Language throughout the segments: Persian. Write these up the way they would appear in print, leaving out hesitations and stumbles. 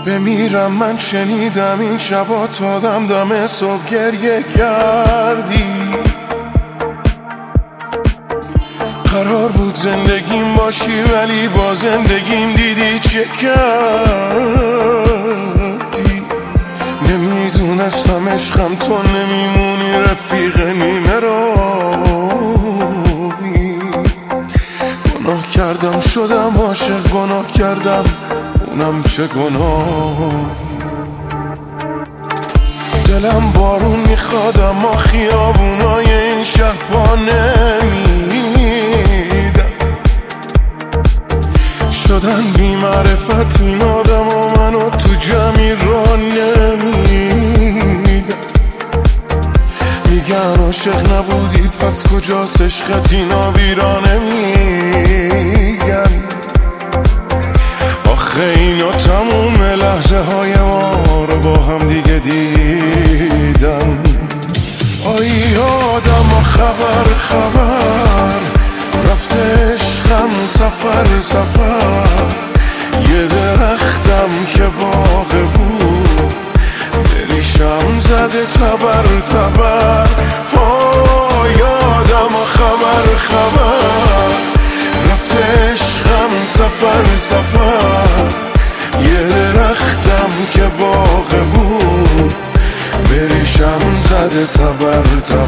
بمیرم من شنیدم این شبا تا دم صبح گریه کردی. قرار بود زندگیم باشی ولی با زندگیم دیدی چه کردی. نمیدونستم عشقم تو نمیمونی رفیق نیمه روی. گناه کردم شدم عاشق، گناه کردم اونم چه گناهی. دلم بارون میخواد اما خیابونای این شهر پا نمیدم. شدن بی معرفت این آدم و منو تو جمعی را نمیدم. میگن عاشق نبودی پس کجاست عشقت، اینا بیرا نمیگن. آخه اینا تموم لحظه های ما رو با هم دیگه دیدن. آی آدم خبر رفته عشقم سفر. یه درختم که باغ بود دریشم زده تبر. آی آدم خبر رفته عشقم سفر. یه درختم که باغ بود بریشم زده تبر.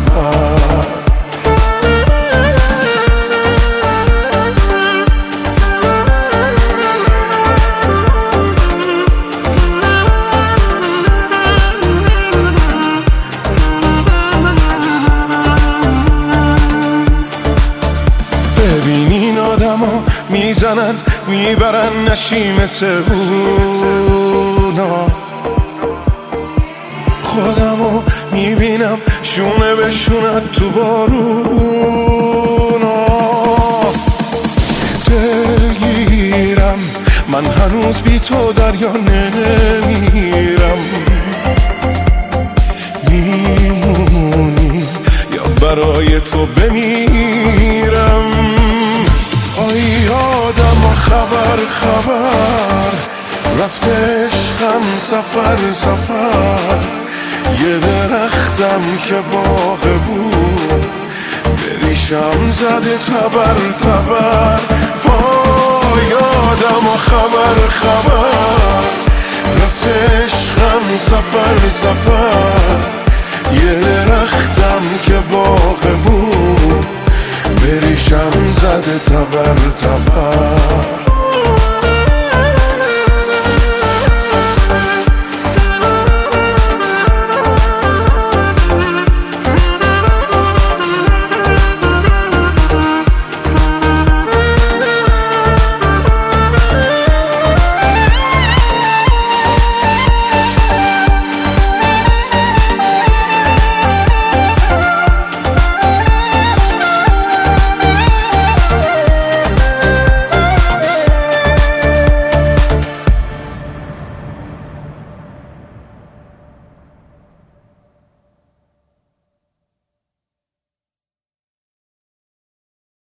ببینین آدما میزنن میبرن نشیم سهونا. خودمو میبینم شونه به شونت تو بارونا. دلگیرم من هنوز بی تو دریا نمیرم. میمونی یا برای تو بمیرم. آی آدم خبر رفته عشقم سفر. یه درختم که باغ بود بریشم زده تبر. آی آدم خبر رفته عشقم سفر. یه درختم که باغ بود بریشم زده تبر.